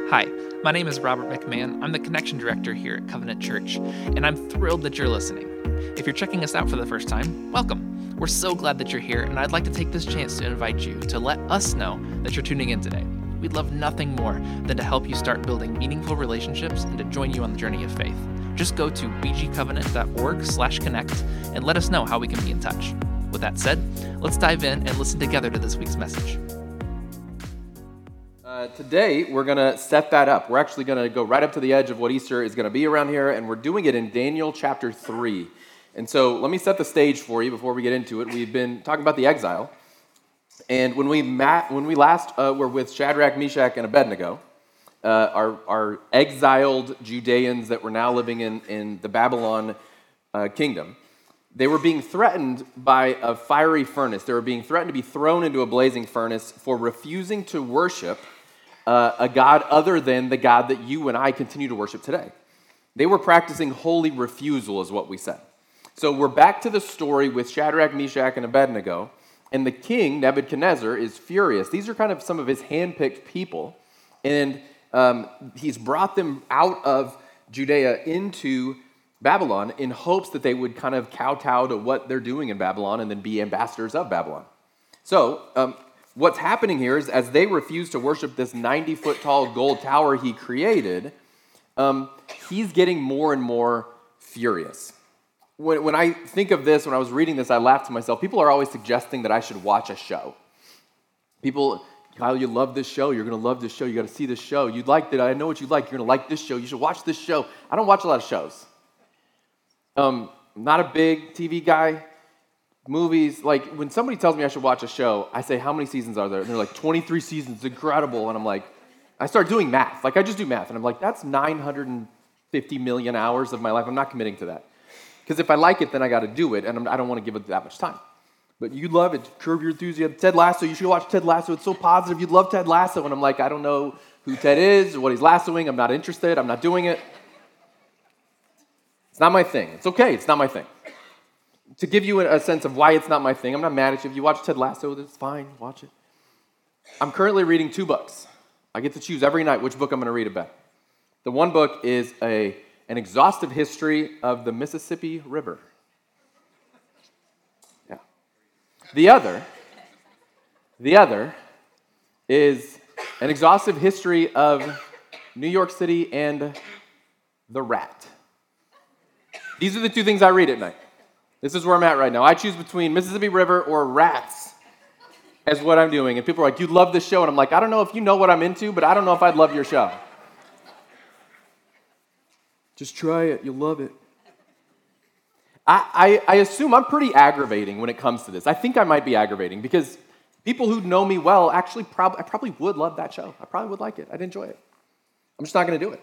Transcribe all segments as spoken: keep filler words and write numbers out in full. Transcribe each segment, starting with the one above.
Hi, my name is Robert McMahon. I'm the Connection Director here at Covenant Church, and I'm thrilled that you're listening. If you're checking us out for the first time, welcome. We're so glad that you're here, and I'd like to take this chance to invite you to let us know that you're tuning in today. We'd love nothing more than to help you start building meaningful relationships and to join you on the journey of faith. Just go to b g covenant dot org slash connect and let us know how we can be in touch. With that said, let's dive in and listen together to this week's message. Uh, today, we're going to set that up. We're actually going to go right up to the edge of what Easter is going to be around here, and we're doing it in Daniel chapter three. And so let me set the stage for you before we get into it. We've been talking about the exile, and when we met, when we last uh, were with Shadrach, Meshach, and Abednego, uh, our, our exiled Judeans that were now living in, in the Babylon uh, kingdom, they were being threatened by a fiery furnace. They were being threatened to be thrown into a blazing furnace for refusing to worship Uh, a God other than the God that you and I continue to worship today. They were practicing holy refusal is what we said. So we're back to the story with Shadrach, Meshach, and Abednego, and the king, Nebuchadnezzar, is furious. These are kind of some of his handpicked people, and um, he's brought them out of Judea into Babylon in hopes that they would kind of kowtow to what they're doing in Babylon and then be ambassadors of Babylon. So, um, what's happening here is as they refuse to worship this ninety-foot-tall gold tower he created, um, he's getting more and more furious. When, when I think of this, when I was reading this, I laughed to myself. People are always suggesting that I should watch a show. People, Kyle, you love this show. You're going to love this show. You got to see this show. You'd like that. I know what you like. You're going to like this show. You should watch this show. I don't watch a lot of shows. Um, I'm not a big T V guy. Movies, like when somebody tells me I should watch a show, I say, how many seasons are there? And they're like, twenty-three seasons, incredible. And I'm like, I start doing math. Like I just do math. And I'm like, that's nine hundred fifty million hours of my life. I'm not committing to that. Because if I like it, then I got to do it. And I'm, I don't want to give it that much time. But you love it. Curb Your Enthusiasm. Ted Lasso, you should watch Ted Lasso. It's so positive. You'd love Ted Lasso. And I'm like, I don't know who Ted is or what he's lassoing. I'm not interested. I'm not doing it. It's not my thing. It's okay. It's not my thing. To give you a sense of why it's not my thing, I'm not mad at you. If you watch Ted Lasso, that's fine. Watch it. I'm currently reading two books. I get to choose every night which book I'm going to read about. The one book is a an exhaustive history of the Mississippi River. Yeah. The other, the other is an exhaustive history of New York City and the rat. These are the two things I read at night. This is where I'm at right now. I choose between Mississippi River or rats as what I'm doing. And people are like, you love this show. And I'm like, I don't know if you know what I'm into, but I don't know if I'd love your show. Just try it. You'll love it. I, I, I assume I'm pretty aggravating when it comes to this. I think I might be aggravating because people who know me well actually prob- I probably would love that show. I probably would like it. I'd enjoy it. I'm just not going to do it.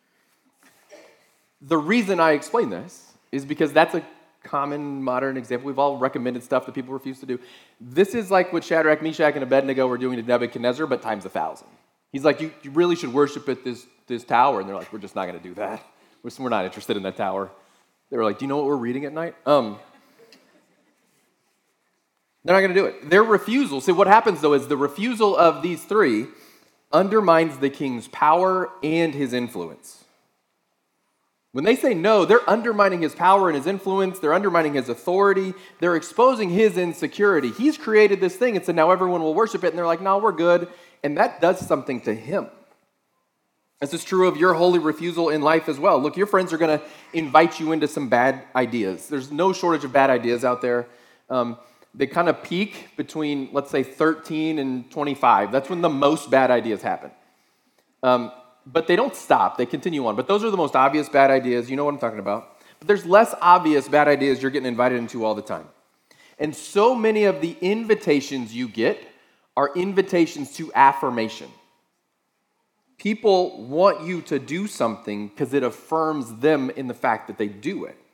The reason I explain this is because that's a common modern example. We've all recommended stuff that people refuse to do. This is like what Shadrach, Meshach, and Abednego were doing to Nebuchadnezzar, but times a thousand. He's like, you, you really should worship at this, this tower. And they're like, we're just not going to do that. We're, we're not interested in that tower. They were like, do you know what we're reading at night? Um, they're not going to do it. Their refusal, see what happens though is the refusal of these three undermines the king's power and his influence. When they say no, they're undermining his power and his influence. They're undermining his authority. They're exposing his insecurity. He's created this thing and said, now everyone will worship it. And they're like, no, we're good. And that does something to him. This is true of your holy refusal in life as well. Look, your friends are going to invite you into some bad ideas. There's no shortage of bad ideas out there. Um, they kind of peak between, let's say, thirteen and twenty-five. That's when the most bad ideas happen. Um, But they don't stop. They continue on. But those are the most obvious bad ideas. You know what I'm talking about. But there's less obvious bad ideas you're getting invited into all the time. And so many of the invitations you get are invitations to affirmation. People want you to do something because it affirms them in the fact that they do it.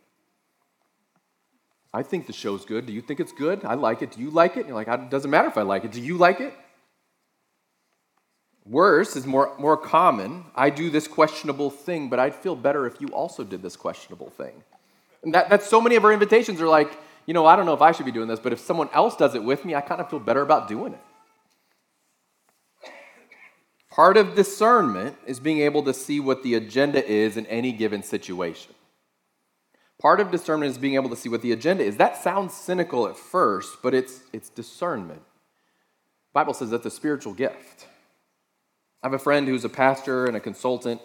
I think the show's good. Do you think it's good? I like it. Do you like it? And you're like, it doesn't matter if I like it. Do you like it? Worse is more, more common. I do this questionable thing, but I'd feel better if you also did this questionable thing. And that, that's so many of our invitations are like, you know, I don't know if I should be doing this, but if someone else does it with me, I kind of feel better about doing it. Part of discernment is being able to see what the agenda is in any given situation. Part of discernment is being able to see what the agenda is. That sounds cynical at first, but it's, it's discernment. The Bible says that's a spiritual gift. I have a friend who's a pastor and a consultant,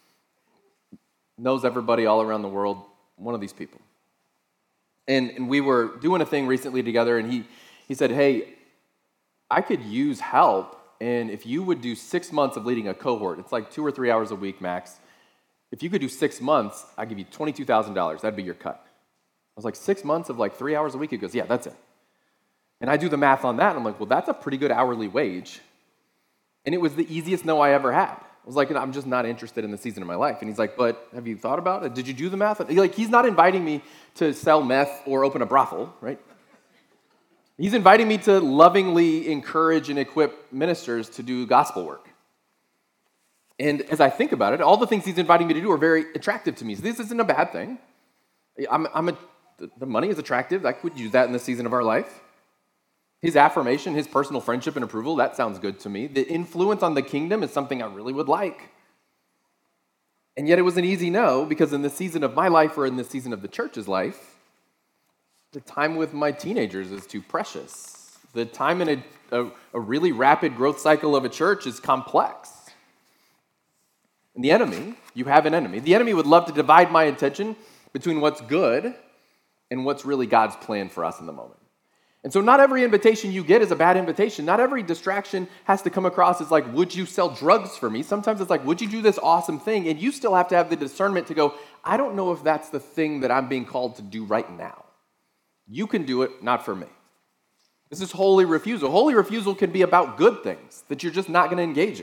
knows everybody all around the world, one of these people. And, and we were doing a thing recently together, and he, he said, hey, I could use help, and if you would do six months of leading a cohort, it's like two or three hours a week max. If you could do six months, I'd give you twenty-two thousand dollars. That'd be your cut. I was like, six months of like three hours a week? He goes, yeah, that's it. And I do the math on that, and I'm like, well, that's a pretty good hourly wage. And it was the easiest no I ever had. I was like, I'm just not interested in the season of my life. And he's like, but have you thought about it? Did you do the math? Like, he's not inviting me to sell meth or open a brothel, right? He's inviting me to lovingly encourage and equip ministers to do gospel work. And as I think about it, all the things he's inviting me to do are very attractive to me. So this isn't a bad thing. I'm, I'm a, the money is attractive. I could use that in the season of our life. His affirmation, his personal friendship and approval, that sounds good to me. The influence on the kingdom is something I really would like. And yet it was an easy no, because in the season of my life or in the season of the church's life, the time with my teenagers is too precious. The time in a, a, a really rapid growth cycle of a church is complex. And the enemy, you have an enemy. The enemy would love to divide my attention between what's good and what's really God's plan for us in the moment. And so not every invitation you get is a bad invitation. Not every distraction has to come across as like, would you sell drugs for me? Sometimes it's like, would you do this awesome thing? And you still have to have the discernment to go, I don't know if that's the thing that I'm being called to do right now. You can do it, not for me. This is holy refusal. Holy refusal can be about good things that you're just not going to engage in.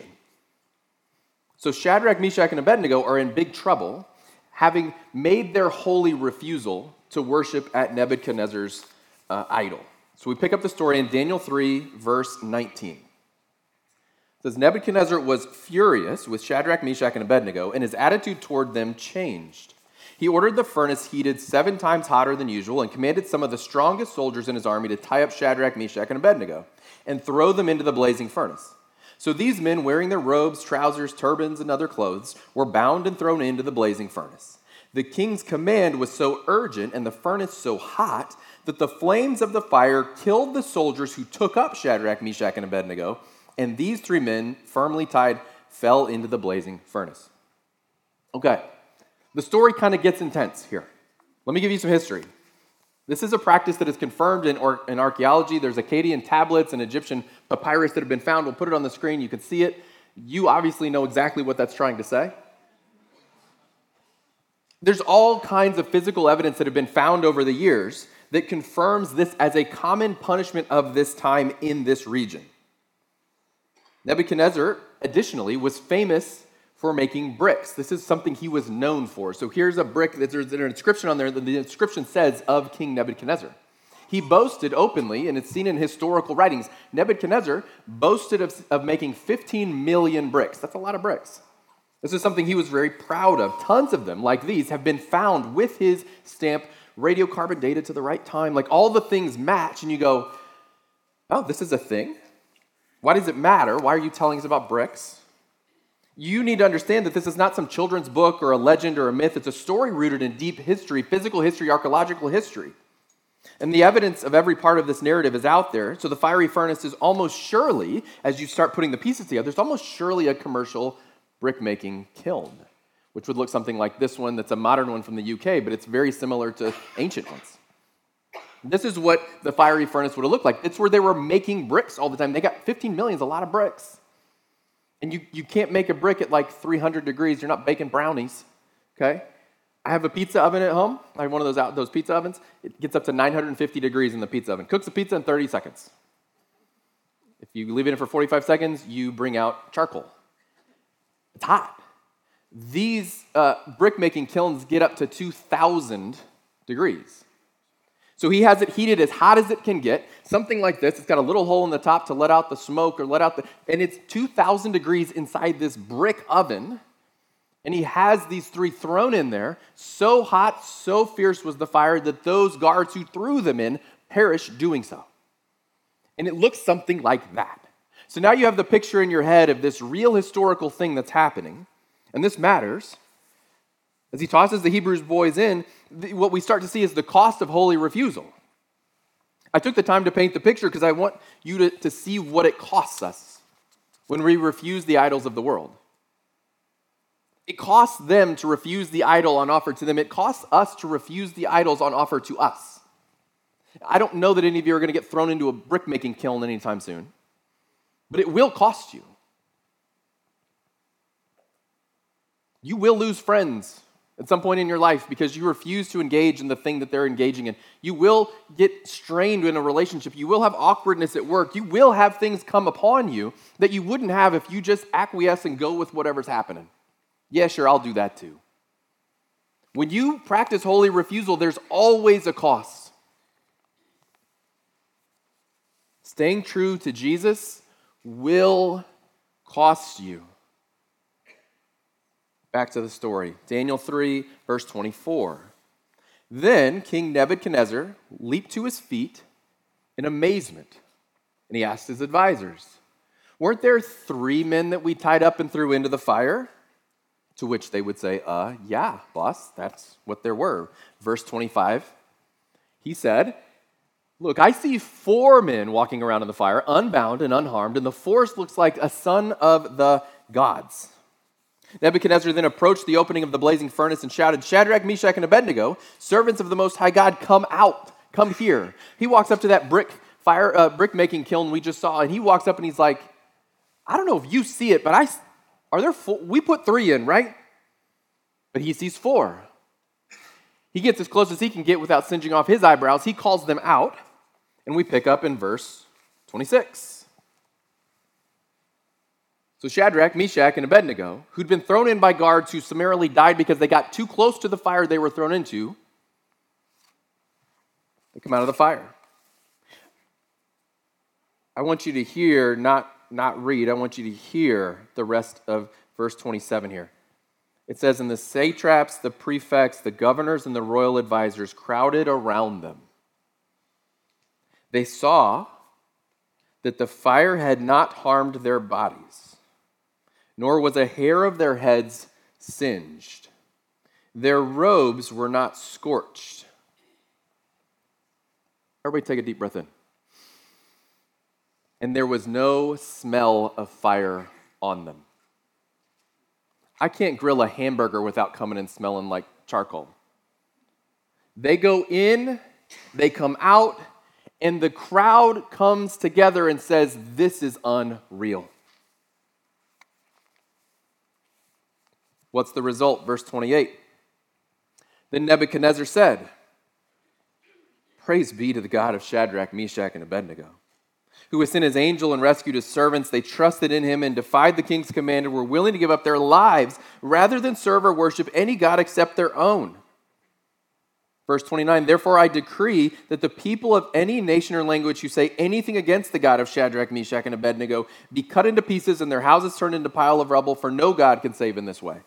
So Shadrach, Meshach, and Abednego are in big trouble, having made their holy refusal to worship at Nebuchadnezzar's uh, idol. So we pick up the story in Daniel three, verse nineteen. It says, Nebuchadnezzar was furious with Shadrach, Meshach, and Abednego, and his attitude toward them changed. He ordered the furnace heated seven times hotter than usual and commanded some of the strongest soldiers in his army to tie up Shadrach, Meshach, and Abednego and throw them into the blazing furnace. So these men, wearing their robes, trousers, turbans, and other clothes, were bound and thrown into the blazing furnace. The king's command was so urgent and the furnace so hot that the flames of the fire killed the soldiers who took up Shadrach, Meshach, and Abednego, and these three men, firmly tied, fell into the blazing furnace. Okay, the story kind of gets intense here. Let me give you some history. This is a practice that is confirmed in, or, in archaeology. There's Akkadian tablets and Egyptian papyrus that have been found. We'll put it on the screen. You can see it. You obviously know exactly what that's trying to say. There's all kinds of physical evidence that have been found over the years that confirms this as a common punishment of this time in this region. Nebuchadnezzar, additionally, was famous for making bricks. This is something he was known for. So here's a brick, there's an inscription on there, the inscription says, of King Nebuchadnezzar. He boasted openly, and it's seen in historical writings, Nebuchadnezzar boasted of, of making fifteen million bricks. That's a lot of bricks. This is something he was very proud of. Tons of them, like these, have been found with his stamp, radiocarbon dated to the right time. Like all the things match, and you go, oh, this is a thing? Why does it matter? Why are you telling us about bricks? You need to understand that this is not some children's book or a legend or a myth. It's a story rooted in deep history, physical history, archaeological history. And the evidence of every part of this narrative is out there. So the fiery furnace is almost surely, as you start putting the pieces together, there's almost surely a commercial brick-making kiln, which would look something like this one that's a modern one from the U K, but it's very similar to ancient ones. This is what the fiery furnace would have looked like. It's where they were making bricks all the time. They got fifteen million is a lot of bricks. And you, you can't make a brick at like three hundred degrees. You're not baking brownies, okay? I have a pizza oven at home. I have one of those out, those pizza ovens. It gets up to nine hundred fifty degrees in the pizza oven. Cooks a pizza in thirty seconds. If you leave it in for forty-five seconds, you bring out charcoal. It's hot. These uh, brick-making kilns get up to two thousand degrees. So he has it heated as hot as it can get, something like this. It's got a little hole in the top to let out the smoke or let out the, and it's two thousand degrees inside this brick oven, and he has these three thrown in there. So hot, so fierce was the fire that those guards who threw them in perished doing so. And it looks something like that. So now you have the picture in your head of this real historical thing that's happening, and this matters. As he tosses the Hebrews boys in, what we start to see is the cost of holy refusal. I took the time to paint the picture because I want you to, to see what it costs us when we refuse the idols of the world. It costs them to refuse the idol on offer to them. It costs us to refuse the idols on offer to us. I don't know that any of you are going to get thrown into a brick-making kiln anytime soon, but it will cost you. You will lose friends at some point in your life because you refuse to engage in the thing that they're engaging in. You will get strained in a relationship. You will have awkwardness at work. You will have things come upon you that you wouldn't have if you just acquiesce and go with whatever's happening. Yeah, sure, I'll do that too. When you practice holy refusal, there's always a cost. Staying true to Jesus will cost you. Back to the story. Daniel three, verse twenty-four. Then King Nebuchadnezzar leaped to his feet in amazement, and he asked his advisors, "Weren't there three men that we tied up and threw into the fire?" To which they would say, uh, yeah, boss, that's what there were. Verse twenty-five, he said, "Look, I see four men walking around in the fire, unbound and unharmed, and the fourth looks like a son of the gods." Nebuchadnezzar then approached the opening of the blazing furnace and shouted, "Shadrach, Meshach, and Abednego, servants of the Most High God, come out, come here." He walks up to that brick fire, uh, brick-making kiln we just saw, and he walks up and he's like, "I don't know if you see it, but I, are there four? We put three in, right?" But he sees four. He gets as close as he can get without singeing off his eyebrows. He calls them out, and we pick up in verse twenty-six. So Shadrach, Meshach, and Abednego, who'd been thrown in by guards who summarily died because they got too close to the fire they were thrown into, they come out of the fire. I want you to hear, not, not read, I want you to hear the rest of verse twenty-seven here. It says, "And the satraps, the prefects, the governors, and the royal advisors crowded around them. They saw that the fire had not harmed their bodies, nor was a hair of their heads singed. Their robes were not scorched." Everybody take a deep breath in. "And there was no smell of fire on them." I can't grill a hamburger without coming and smelling like charcoal. They go in, they come out, and the crowd comes together and says, "This is unreal." What's the result? Verse twenty-eight. Then Nebuchadnezzar said, "Praise be to the God of Shadrach, Meshach, and Abednego, who has sent his angel and rescued his servants. They trusted in him and defied the king's command and were willing to give up their lives rather than serve or worship any god except their own." Verse twenty-nine, "Therefore I decree that the people of any nation or language who say anything against the God of Shadrach, Meshach, and Abednego be cut into pieces and their houses turned into a pile of rubble, for no God can save in this way."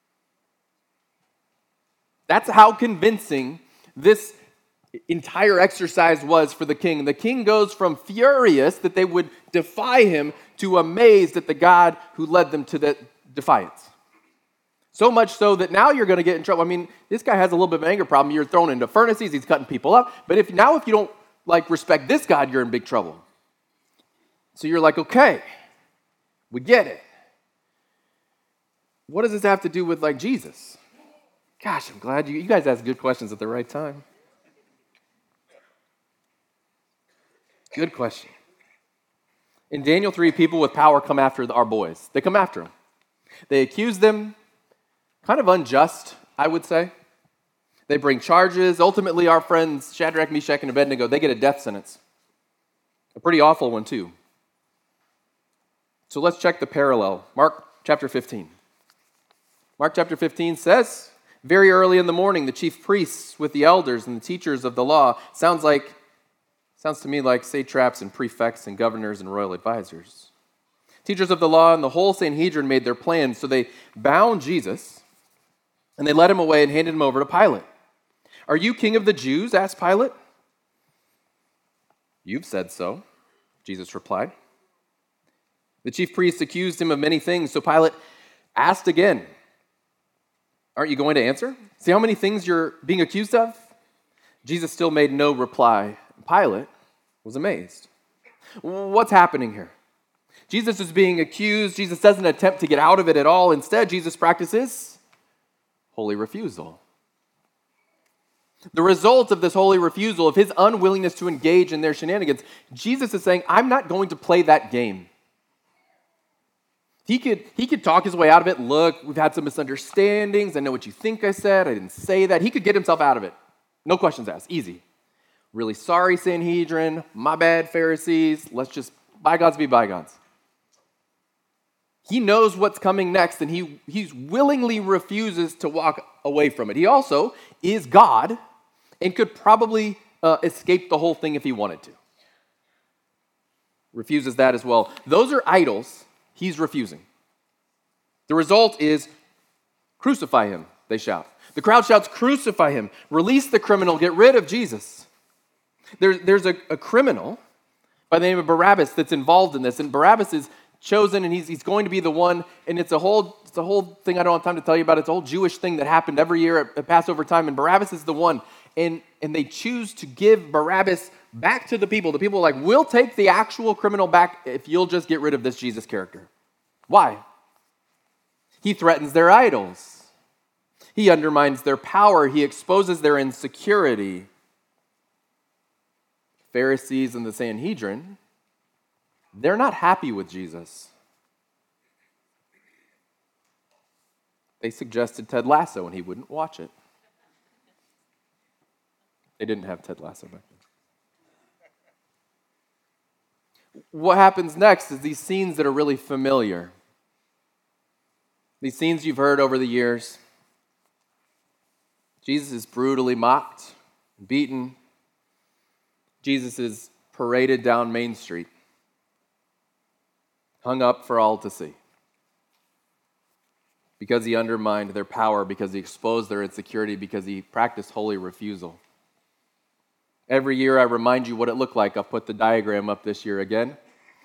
That's how convincing this entire exercise was for the king. The king goes from furious that they would defy him to amazed at the God who led them to that defiance. So much so that now you're going to get in trouble. I mean, this guy has a little bit of an anger problem. You're thrown into furnaces. He's cutting people up. But if now if you don't like respect this God, you're in big trouble. So you're like, okay, we get it. What does this have to do with like Jesus? Gosh, I'm glad you, you guys ask good questions at the right time. Good question. In Daniel three, people with power come after our boys. They come after them. They accuse them, kind of unjust, I would say. They bring charges. Ultimately, our friends Shadrach, Meshach, and Abednego, they get a death sentence. A pretty awful one, too. So let's check the parallel. Mark chapter fifteen. Mark chapter fifteen says, "Very early in the morning, the chief priests with the elders and the teachers of the law," sounds like Sounds to me like satraps and prefects and governors and royal advisors. "Teachers of the law and the whole Sanhedrin made their plans, so they bound Jesus and they led him away and handed him over to Pilate. 'Are you king of the Jews?' asked Pilate. 'You've said so,' Jesus replied. The chief priests accused him of many things, so Pilate asked again, "Aren't you going to answer? See how many things you're being accused of?" Jesus still made no reply. Pilate was amazed. What's happening here? Jesus is being accused. Jesus doesn't attempt to get out of it at all. Instead, Jesus practices holy refusal. The result of this holy refusal, of his unwillingness to engage in their shenanigans, Jesus is saying, I'm not going to play that game. He could, he could talk his way out of it. Look, we've had some misunderstandings. I know what you think I said. I didn't say that. He could get himself out of it. No questions asked. Easy. Really sorry, Sanhedrin. My bad, Pharisees. Let's just bygones be bygones. He knows what's coming next, and he, he willingly refuses to walk away from it. He also is God and could probably uh, escape the whole thing if he wanted to. Refuses that as well. Those are idols he's refusing. The result is, crucify him, they shout. The crowd shouts, crucify him, release the criminal, get rid of Jesus. There, there's a, a criminal by the name of Barabbas that's involved in this, and Barabbas is chosen, and he's, he's going to be the one, and it's a whole it's a whole thing I don't have time to tell you about. It's a whole Jewish thing that happened every year at, at Passover time, and Barabbas is the one, and, and they choose to give Barabbas back to the people. The people are like, we'll take the actual criminal back if you'll just get rid of this Jesus character. Why? He threatens their idols. He undermines their power. He exposes their insecurity. Pharisees and the Sanhedrin, they're not happy with Jesus. They suggested Ted Lasso, and he wouldn't watch it. They didn't have Ted Lasso back then. What happens next is these scenes that are really familiar. These scenes you've heard over the years. Jesus is brutally mocked, beaten. Jesus is paraded down Main Street, hung up for all to see. Because he undermined their power, because he exposed their insecurity, because he practiced holy refusal. Every year I remind you what it looked like. I'll put the diagram up this year again.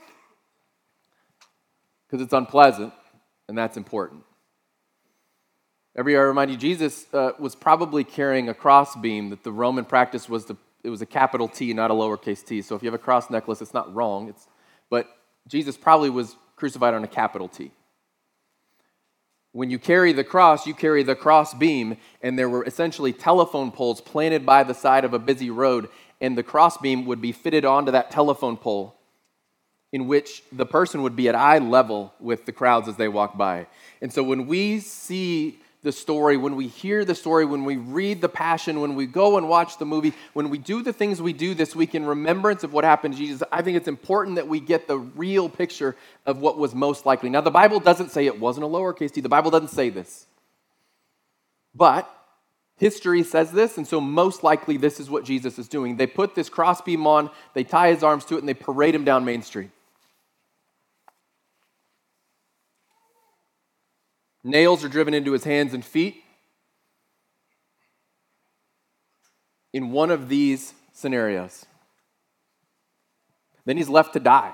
Because it's unpleasant, and that's important. Every year I remind you, Jesus uh, was probably carrying a cross beam that the Roman practice was, the, it was a capital T, not a lowercase t. So if you have a cross necklace, it's not wrong. It's, but Jesus probably was crucified on a capital T. When you carry the cross, you carry the cross beam, and there were essentially telephone poles planted by the side of a busy road, and the cross beam would be fitted onto that telephone pole, in which the person would be at eye level with the crowds as they walk by. And so when we see the story, when we hear the story, when we read the Passion, when we go and watch the movie, when we do the things we do this week in remembrance of what happened to Jesus, I think it's important that we get the real picture of what was most likely. Now, the Bible doesn't say it wasn't a lowercase t. The Bible doesn't say this. But history says this, and so most likely this is what Jesus is doing. They put this crossbeam on, they tie his arms to it, and they parade him down Main Street. Nails are driven into his hands and feet. In one of these scenarios. Then he's left to die.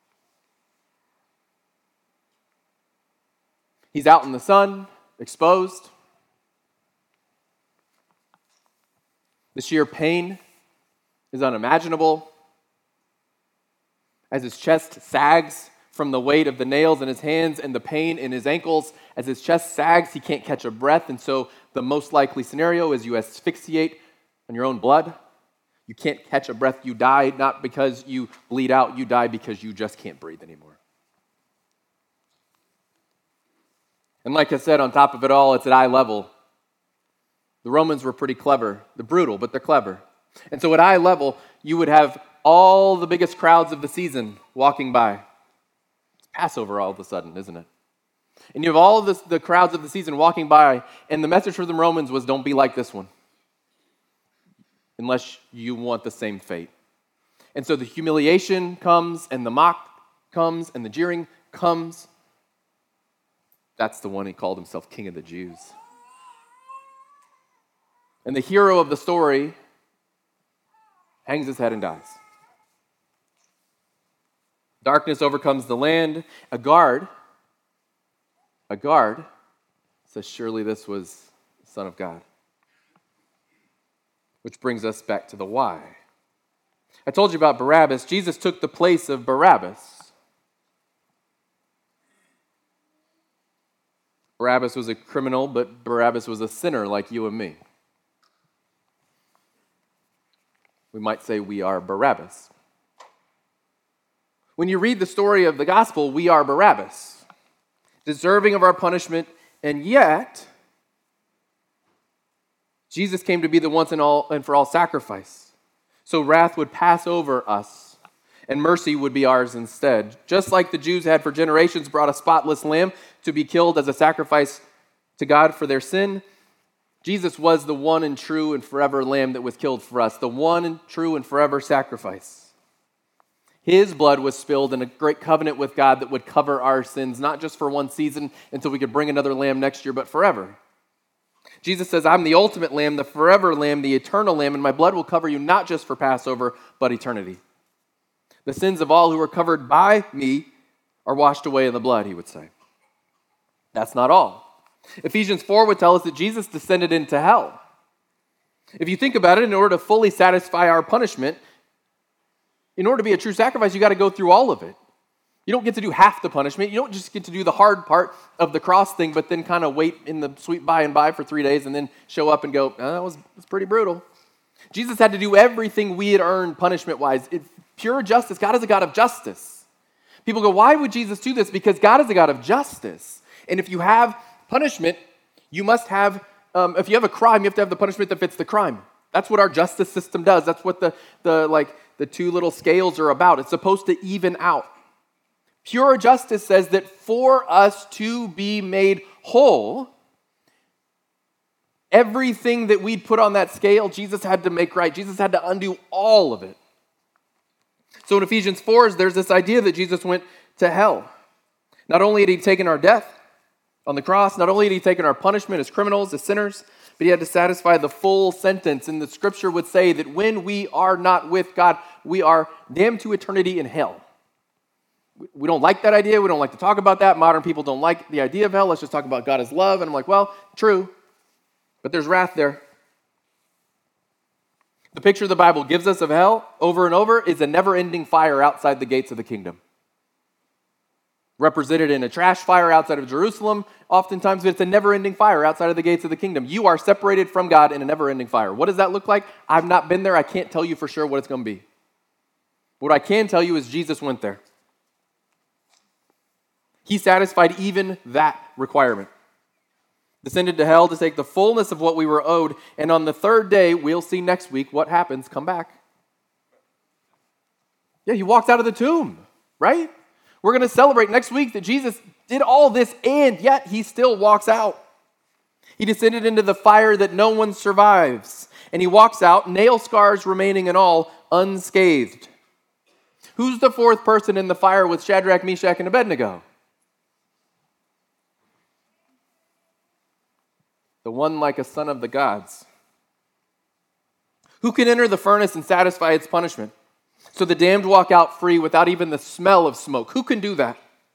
He's out in the sun, exposed. The sheer pain is unimaginable. As his chest sags from the weight of the nails in his hands and the pain in his ankles. As his chest sags, he can't catch a breath, and so the most likely scenario is you asphyxiate on your own blood. You can't catch a breath, you die, not because you bleed out, you die because you just can't breathe anymore. And like I said, on top of it all, it's at eye level. The Romans were pretty clever. They're brutal, but they're clever. And so at eye level, you would have all the biggest crowds of the season walking by. Passover all of a sudden, isn't it? And you have all of this, the crowds of the season walking by, and the message for the Romans was, don't be like this one, unless you want the same fate. And so the humiliation comes, and the mock comes, and the jeering comes. That's the one he called himself King of the Jews. And the hero of the story hangs his head and dies. Darkness overcomes the land. A guard, a guard says, surely this was the Son of God. Which brings us back to the why. I told you about Barabbas. Jesus took the place of Barabbas. Barabbas was a criminal, but Barabbas was a sinner like you and me. We might say we are Barabbas. When you read the story of the gospel, we are Barabbas, deserving of our punishment, and yet Jesus came to be the once and all and for all sacrifice. So wrath would pass over us, and mercy would be ours instead. Just like the Jews had for generations brought a spotless lamb to be killed as a sacrifice to God for their sin, Jesus was the one and true and forever lamb that was killed for us, the one and true and forever sacrifice. His blood was spilled in a great covenant with God that would cover our sins, not just for one season until we could bring another lamb next year, but forever. Jesus says, I'm the ultimate lamb, the forever lamb, the eternal lamb, and my blood will cover you not just for Passover, but eternity. The sins of all who are covered by me are washed away in the blood, he would say. That's not all. Ephesians four would tell us that Jesus descended into hell. If you think about it, in order to fully satisfy our punishment, in order to be a true sacrifice, you got to go through all of it. You don't get to do half the punishment. You don't just get to do the hard part of the cross thing, but then kind of wait in the sweet by and by for three days and then show up and go, oh, that was, that was pretty brutal. Jesus had to do everything we had earned punishment-wise. It's pure justice. God is a God of justice. People go, why would Jesus do this? Because God is a God of justice. And if you have punishment, you must have, um, if you have a crime, you have to have the punishment that fits the crime. That's what our justice system does. That's what the, the like the two little scales are about. It's supposed to even out. Pure justice says that for us to be made whole, everything that we'd put on that scale, Jesus had to make right. Jesus had to undo all of it. So in Ephesians four, there's this idea that Jesus went to hell. Not only had he taken our death on the cross, not only had he taken our punishment as criminals, as sinners, but he had to satisfy the full sentence. And the scripture would say that when we are not with God, we are damned to eternity in hell. We don't like that idea. We don't like to talk about that. Modern people don't like the idea of hell. Let's just talk about God as love. And I'm like, well, true, but there's wrath there. The picture the Bible gives us of hell over and over is a never-ending fire outside the gates of the kingdom. Represented in a trash fire outside of Jerusalem, oftentimes, but it's a never-ending fire outside of the gates of the kingdom. You are separated from God in a never-ending fire. What does that look like? I've not been there. I can't tell you for sure what it's going to be. What I can tell you is Jesus went there. He satisfied even that requirement. Descended to hell to take the fullness of what we were owed, and on the third day, we'll see next week what happens. Come back. Yeah, he walked out of the tomb, right? We're going to celebrate next week that Jesus did all this, and yet he still walks out. He descended into the fire that no one survives, and he walks out, nail scars remaining and all, unscathed. Who's the fourth person in the fire with Shadrach, Meshach, and Abednego? The one like a son of the gods. Who can enter the furnace and satisfy its punishment? So the damned walk out free without even the smell of smoke. Who can do that?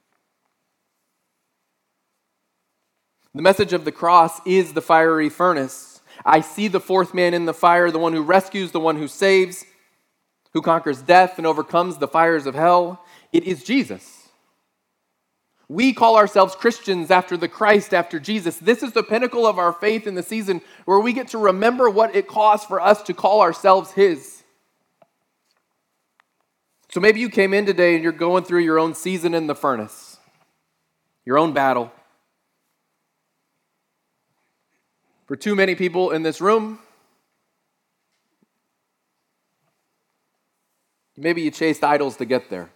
The message of the cross is the fiery furnace. I see the fourth man in the fire, the one who rescues, the one who saves, who conquers death and overcomes the fires of hell. It is Jesus. We call ourselves Christians after the Christ, after Jesus. This is the pinnacle of our faith in the season where we get to remember what it costs for us to call ourselves His. So maybe you came in today and you're going through your own season in the furnace, your own battle. For too many people in this room, maybe you chased idols to get there.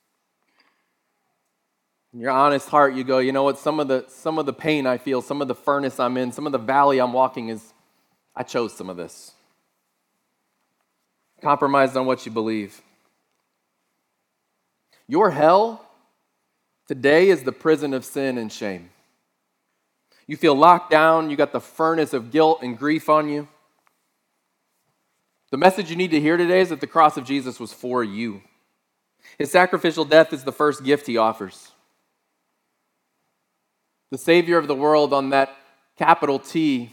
In your honest heart, you go, you know what, some of the some of the pain I feel, some of the furnace I'm in, some of the valley I'm walking is, I chose some of this. Compromised on what you believe. Your hell today is the prison of sin and shame. You feel locked down, you got the furnace of guilt and grief on you. The message you need to hear today is that the cross of Jesus was for you. His sacrificial death is the first gift he offers. The Savior of the world on that capital T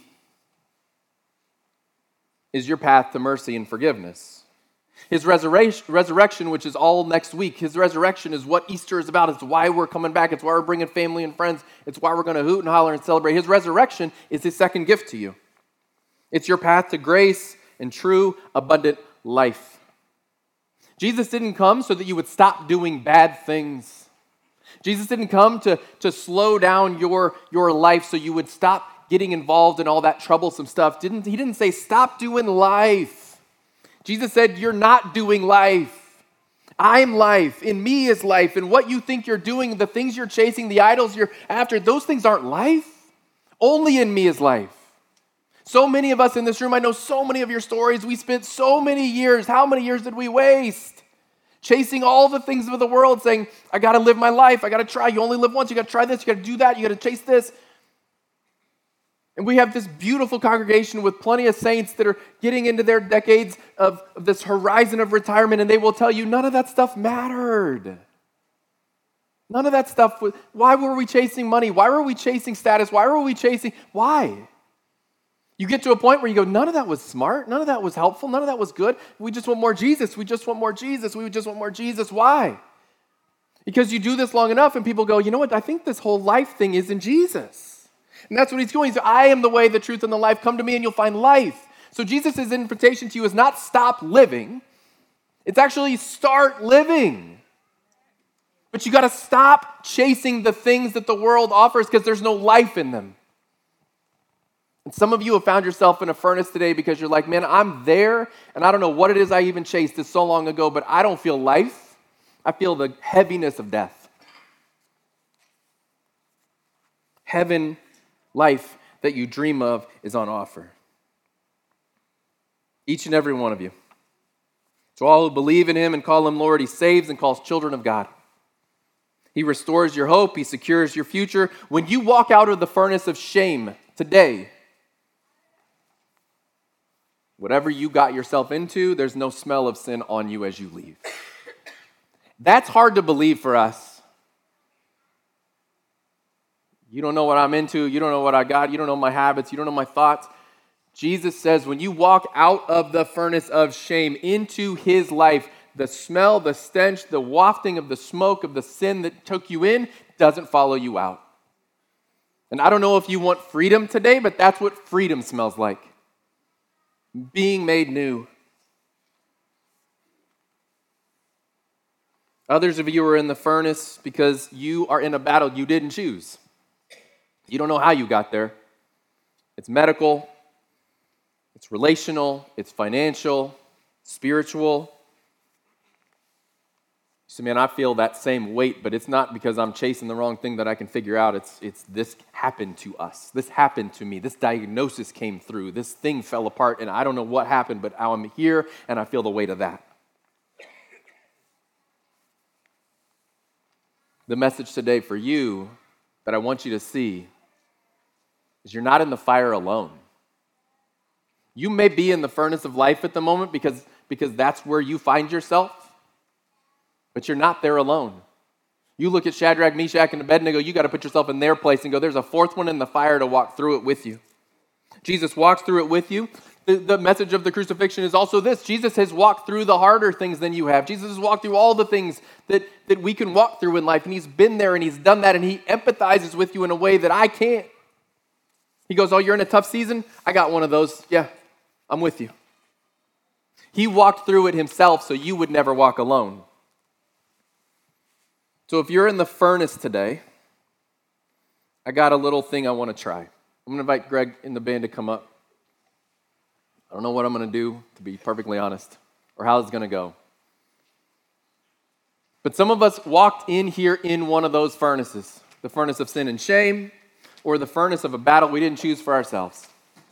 is your path to mercy and forgiveness. His resurrection, resurrection, which is all next week, his resurrection is what Easter is about. It's why we're coming back. It's why we're bringing family and friends. It's why we're going to hoot and holler and celebrate. His resurrection is his second gift to you. It's your path to grace and true, abundant life. Jesus didn't come so that you would stop doing bad things. Jesus didn't come to, to slow down your, your life so you would stop getting involved in all that troublesome stuff. Didn't, he didn't say, stop doing life. Jesus said, you're not doing life. I'm life. In me is life. And what you think you're doing, the things you're chasing, the idols you're after, those things aren't life. Only in me is life. So many of us in this room, I know so many of your stories. We spent so many years. How many years did we waste? Chasing all the things of the world, saying, I got to live my life. I got to try. You only live once. You got to try this. You got to do that. You got to chase this. And we have this beautiful congregation with plenty of saints that are getting into their decades of, of this horizon of retirement, and they will tell you none of that stuff mattered. None of that stuff was, why were we chasing money? Why were we chasing status? Why were we chasing, why? You get to a point where you go, none of that was smart. None of that was helpful. None of that was good. We just want more Jesus. We just want more Jesus. We just want more Jesus. Why? Because you do this long enough and people go, you know what? I think this whole life thing is in Jesus. And that's what he's going. He said, I am the way, the truth, and the life. Come to me and you'll find life. So Jesus' invitation to you is not stop living. It's actually start living. But you got to stop chasing the things that the world offers because there's no life in them. And some of you have found yourself in a furnace today because you're like, man, I'm there, and I don't know what it is I even chased. It's so long ago, but I don't feel life. I feel the heaviness of death. Heaven, life that you dream of is on offer. Each and every one of you. To all who believe in him and call him Lord, he saves and calls children of God. He restores your hope. He secures your future. When you walk out of the furnace of shame today, whatever you got yourself into, there's no smell of sin on you as you leave. That's hard to believe for us. You don't know what I'm into. You don't know what I got. You don't know my habits. You don't know my thoughts. Jesus says when you walk out of the furnace of shame into his life, the smell, the stench, the wafting of the smoke of the sin that took you in doesn't follow you out. And I don't know if you want freedom today, but that's what freedom smells like. Being made new. Others of you are in the furnace because you are in a battle you didn't choose. You don't know how you got there. It's medical, it's relational, it's financial, spiritual. So, man, I feel that same weight, but it's not because I'm chasing the wrong thing that I can figure out. It's, it's this happened to us. This happened to me. This diagnosis came through. This thing fell apart, and I don't know what happened, but I'm here, and I feel the weight of that. The message today for you that I want you to see is you're not in the fire alone. You may be in the furnace of life at the moment because, because that's where you find yourself. But you're not there alone. You look at Shadrach, Meshach, and Abednego, you got to put yourself in their place and go, there's a fourth one in the fire to walk through it with you. Jesus walks through it with you. The, the message of the crucifixion is also this. Jesus has walked through the harder things than you have. Jesus has walked through all the things that, that we can walk through in life, and he's been there, and he's done that, and he empathizes with you in a way that I can't. He goes, oh, you're in a tough season? I got one of those. Yeah, I'm with you. He walked through it himself so you would never walk alone. So if you're in the furnace today, I got a little thing I want to try. I'm going to invite Greg and the band to come up. I don't know what I'm going to do, to be perfectly honest, or how it's going to go. But some of us walked in here in one of those furnaces, the furnace of sin and shame, or the furnace of a battle we didn't choose for ourselves.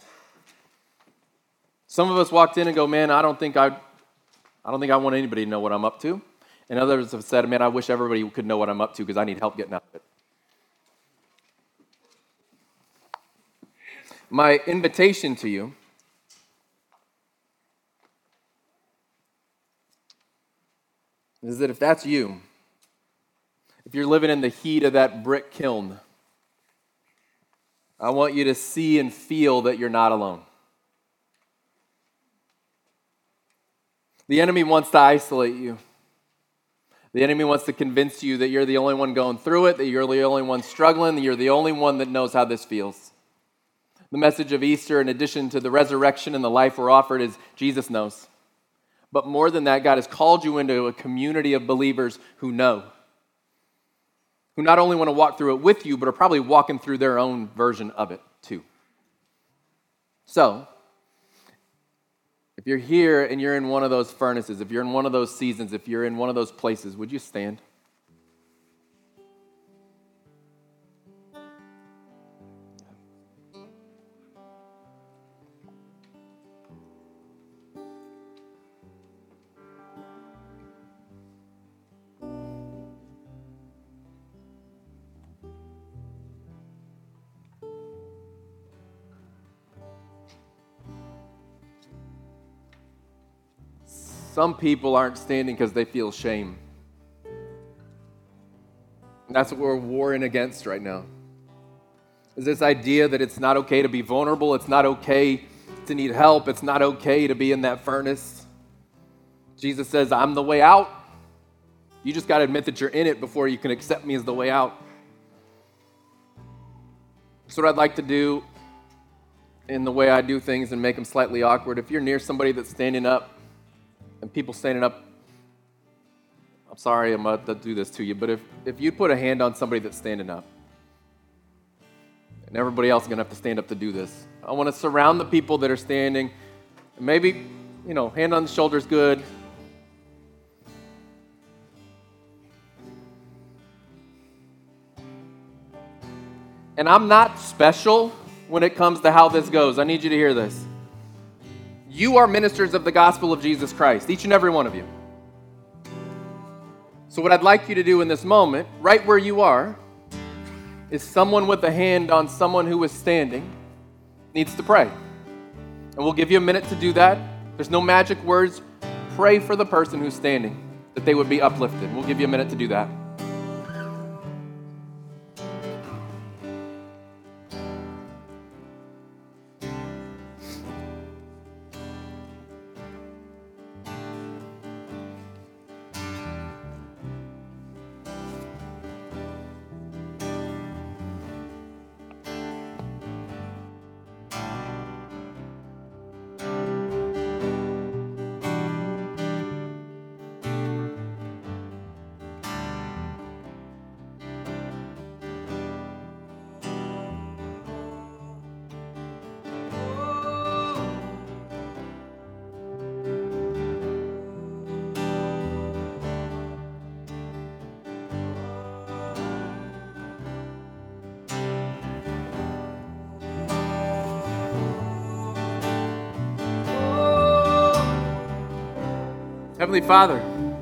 Some of us walked in and go, man, I don't think I, I don't think I want anybody to know what I'm up to. And others have said, man, I wish everybody could know what I'm up to because I need help getting out of it. My invitation to you is that if that's you, if you're living in the heat of that brick kiln, I want you to see and feel that you're not alone. The enemy wants to isolate you. The enemy wants to convince you that you're the only one going through it, that you're the only one struggling, that you're the only one that knows how this feels. The message of Easter, in addition to the resurrection and the life we're offered, is Jesus knows. But more than that, God has called you into a community of believers who know, who not only want to walk through it with you, but are probably walking through their own version of it too. So, if you're here and you're in one of those furnaces, if you're in one of those seasons, if you're in one of those places, would you stand? Some people aren't standing because they feel shame. And that's what we're warring against right now. Is this idea that it's not okay to be vulnerable, it's not okay to need help, it's not okay to be in that furnace. Jesus says, I'm the way out. You just got to admit that you're in it before you can accept me as the way out. So what I'd like to do in the way I do things and make them slightly awkward, if you're near somebody that's standing up, and people standing up, I'm sorry I'm about to do this to you, but if, if you put a hand on somebody that's standing up, and everybody else is going to have to stand up to do this, I want to surround the people that are standing. Maybe, you know, hand on the shoulder is good. And I'm not special when it comes to how this goes. I need you to hear this. You are ministers of the gospel of Jesus Christ, each and every one of you. So what I'd like you to do in this moment, right where you are, is someone with a hand on someone who is standing needs to pray. And we'll give you a minute to do that. There's no magic words. Pray for the person who's standing, that they would be uplifted. We'll give you a minute to do that. Heavenly Father,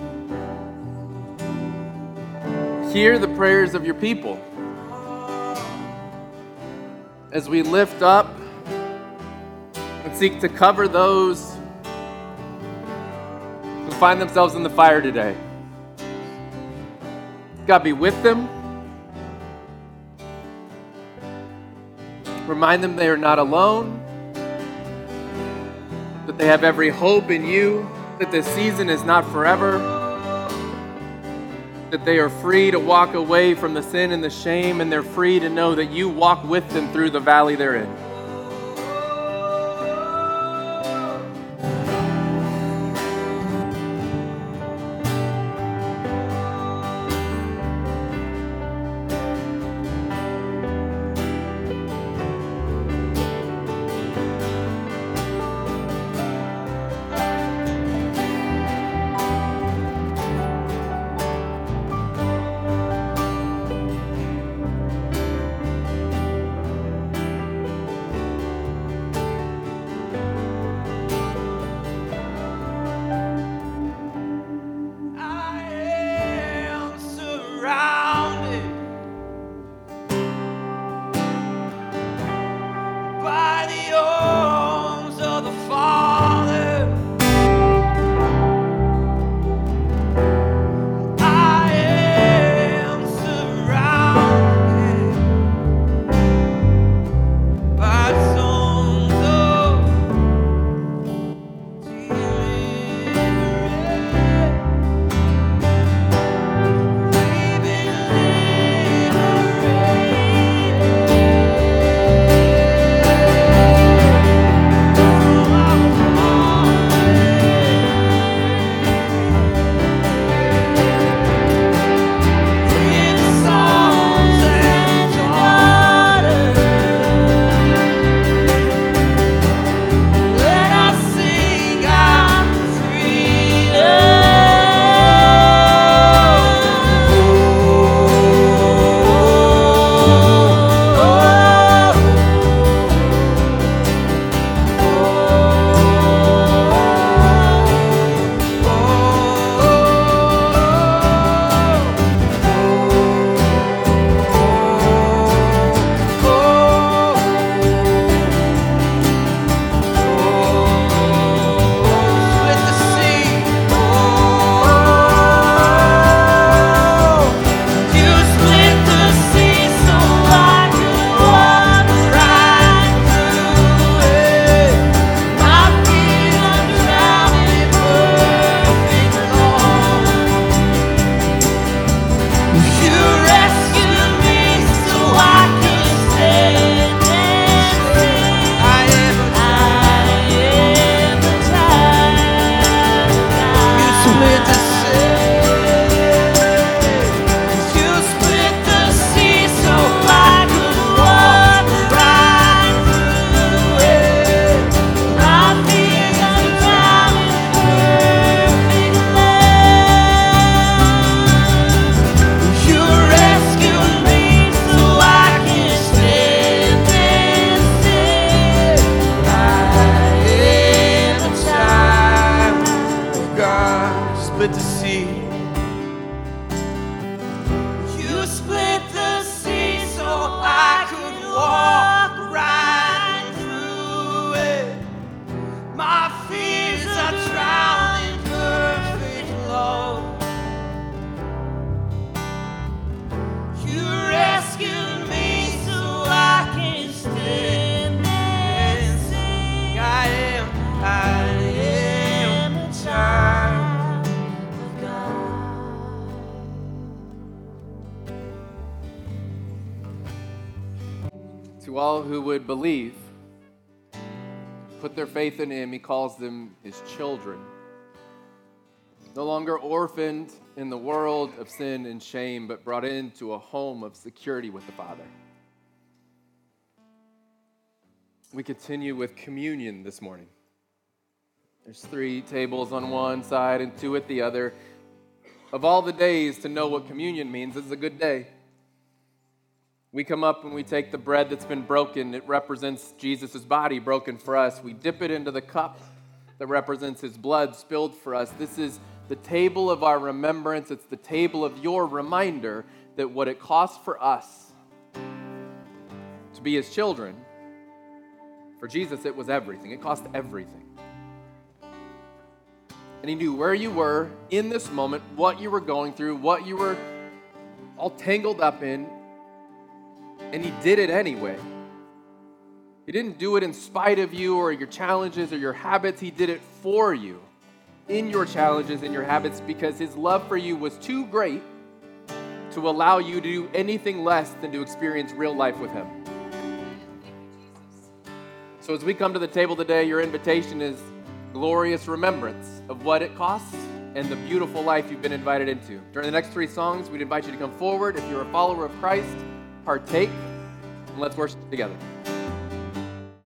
hear the prayers of your people as we lift up and seek to cover those who find themselves in the fire today. God, be with them. Remind them they are not alone, that they have every hope in you, that this season is not forever, that they are free to walk away from the sin and the shame, and they're free to know that you walk with them through the valley they're in. all who would believe, put their faith in him, he calls them his children. No longer orphaned in the world of sin and shame, but brought into a home of security with the Father. We continue with communion this morning. There's three tables on one side and two at the other. Of all the days to know what communion means, this is a good day. We come up and we take the bread that's been broken. It represents Jesus' body broken for us. We dip it into the cup that represents his blood spilled for us. This is the table of our remembrance. It's the table of your reminder that what it costs for us to be his children, for Jesus, it was everything. It cost everything. And he knew where you were in this moment, what you were going through, what you were all tangled up in, and he did it anyway. He didn't do it in spite of you or your challenges or your habits. He did it for you in your challenges and your habits because his love for you was too great to allow you to do anything less than to experience real life with him. So as we come to the table today, your invitation is glorious remembrance of what it costs and the beautiful life you've been invited into. During the next three songs, we'd invite you to come forward. If you're a follower of Christ, partake, and let's worship together.